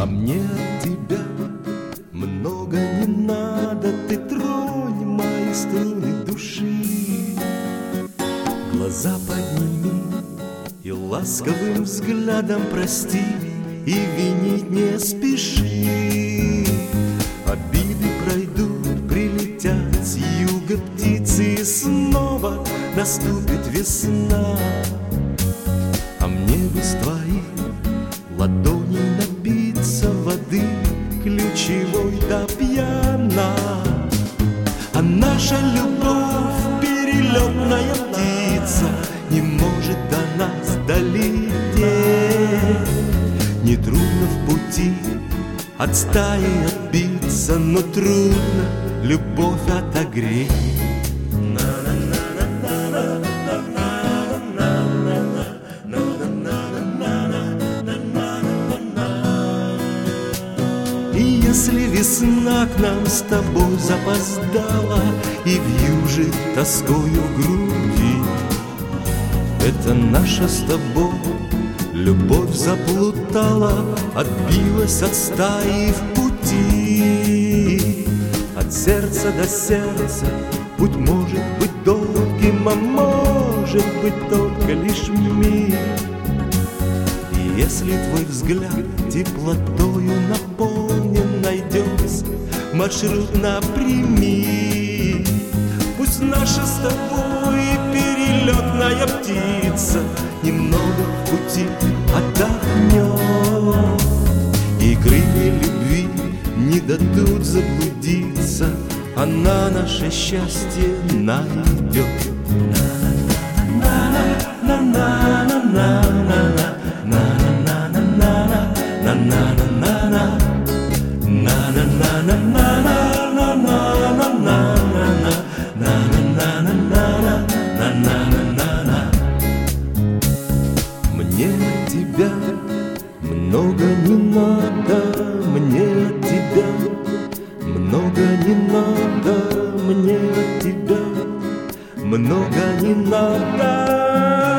А мне от тебя много не надо. Ты тронь мои струны души. Глаза подними и ласковым взглядом прости, и винить не спеши. Обиды пройдут, прилетят с юга птицы, и снова наступит весна. А мне бы с твоих ладоней напиться воды ключевой до пьяна. А наша любовь, перелетная птица, не может до нас долететь. Не трудно в пути от стаи отбиться, но трудно любовь отогреть. И если весна к нам с тобой запоздала и вьюжит тоскою в груди, это наша с тобой любовь заплутала, отбилась от стаи в пути. От сердца до сердца путь может быть долгим, а может быть только лишь миг. И если твой взгляд теплотою наполнен, найдется маршрут напрямик. Пусть наша с тобой перелетная птица немного в пути отдохнет, и крылья любви не дадут заблудиться, она наше счастье найдет. Мне от тебя много не надо, мне от тебя много не надо, мне от тебя много не надо.